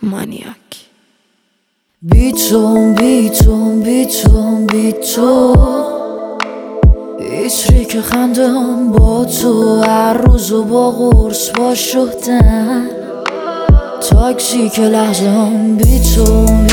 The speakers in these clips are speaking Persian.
مانیاک. بیتون هیچ که خنده هم با تو، هر روزو با قرص با شدن تاکسی که لحظه هم بیتون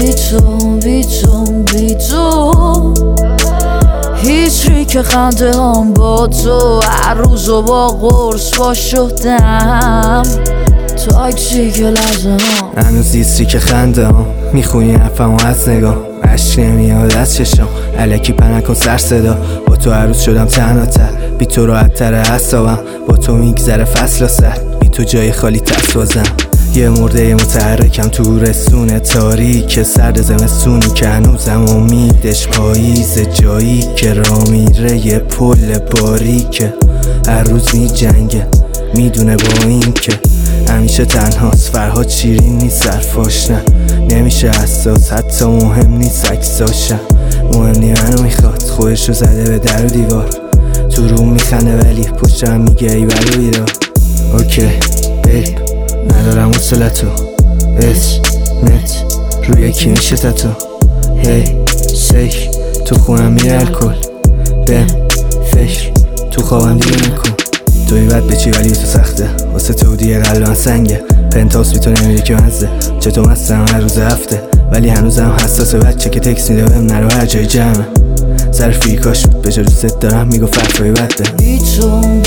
هیچ که خنده هم با تو، هر روزو با قرص با شدن تاکسی که لحظه هم هنوز ایستری که خنده هم میخونی حرفمو از نگاه، عشق نمیاد از چشم الکی پنکن سر صدا. با تو هر روز شدم تنها تر، بی تو راحت تر حسابم، با تو میگذره فصل و سر، بی تو جای خالی تر سازم. یه مرده متحرکم تو رسونه تاریک سرد زمستونی که هنوزم امیدش پاییز، جایی که را میره یه پل باریکه، هر روز میجنگه میدونه با این که همیشه تنهاست. فرهاد شیرین نیست حرفاش، نه نمیشه حساس، حتی مهم نیست عکساشم. مهم نی منو میخواد، خودشو زده به در و دیوار، تو روم میخنده ولی پشتم میگه ای بر و بیدار. اوکی بیب ندارم وصلتو، اسمت روی کی میشه تتو، هی شیک تو خونم میره الکل، بهم فکر تو خوابم دیگه نکن. توی بد بچی ولی تو سخته، واسه تو دیگه قلبم سنگه، پنتاس بی تو نمیره که مزده، چطور مستم هر روز هفته ولی هنوزم حساسه. بچه که تکس میده بهم نرو هر جای جمعه، سر فیکاش بود به جا دوست دارم میگو فرقای بده. بیتون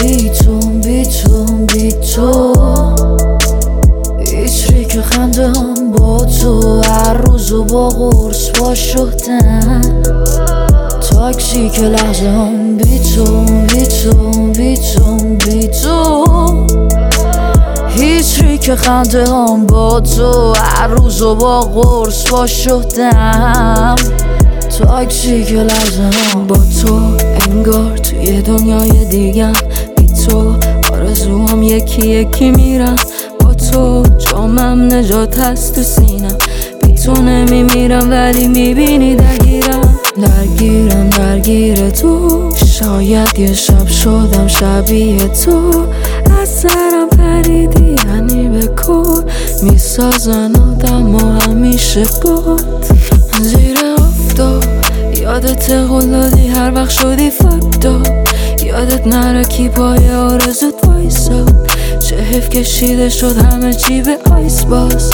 هیچ که خنده هم با تو، هر روزو با قرص با شدن تاکسی که لحظه هم بیتون هیچ که خنده هم با تو، هر روزو با قرص با شدن تاکسی که لحظه هم با تو انگار توی دنیای دیگم، بی تو آرزوام یکی میرم، با تو جامم نجات هست تو سینم، بی تو نمیمیرم ولی میبینی درگیر تو. شاید یه شب شدم شبیه تو، از سرم پریدی یعنی به کل، میسازن آدم و همیشه باد زیر آفتاب. یادت قول دادی هر وقت شدی فکتا، یادت نره کی پای آرزوت وایساد، چه حیف کشیده شد همه چی به آیس باز.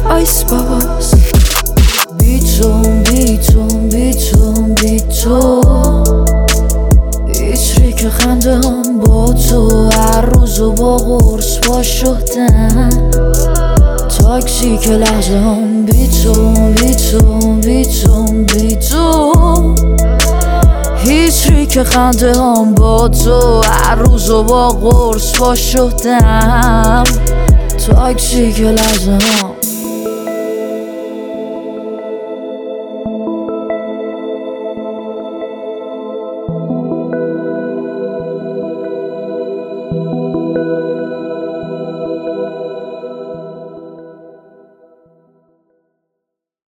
بیتون هیچ که خنده هم با تو، هر روزو با قرص با شدن تاکسی که لحظه هم بیتون هیچ که خنده هم با تو، هر روزو با قرص با شدن تاکسی که لحظه هم